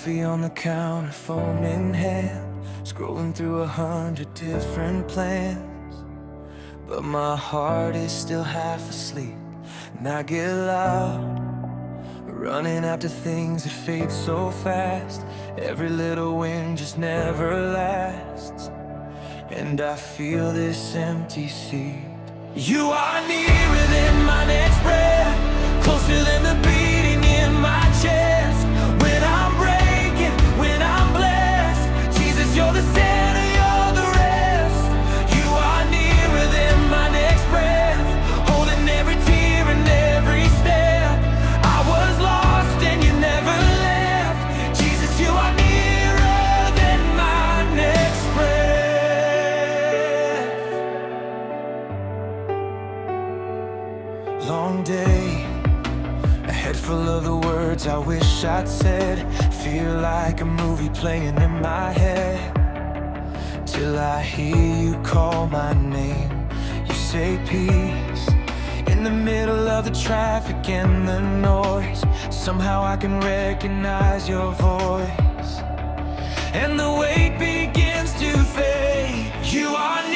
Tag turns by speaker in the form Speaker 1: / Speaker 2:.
Speaker 1: Coffee on the counter, phone in hand, scrolling through 100 different plans. But my heart is still half asleep, and I get loud, running after things that fade so fast. Every little win just never lasts, and I feel this empty seat. You are nearer than my next breath, closer than the beating in my chest. When I'm breaking, when I'm blessed, Jesus, you're the center, you're the rest. You are nearer than my next breath, holding every tear and every step. I was lost and you never left. Jesus, you are nearer than my next breath. Long day, a head full of the words I wish I'd said. Feel like a movie playing in my head, till I hear you call my name. You say peace in the middle of the traffic and the noise. Somehow I can recognize your voice, and the weight begins to fade. You are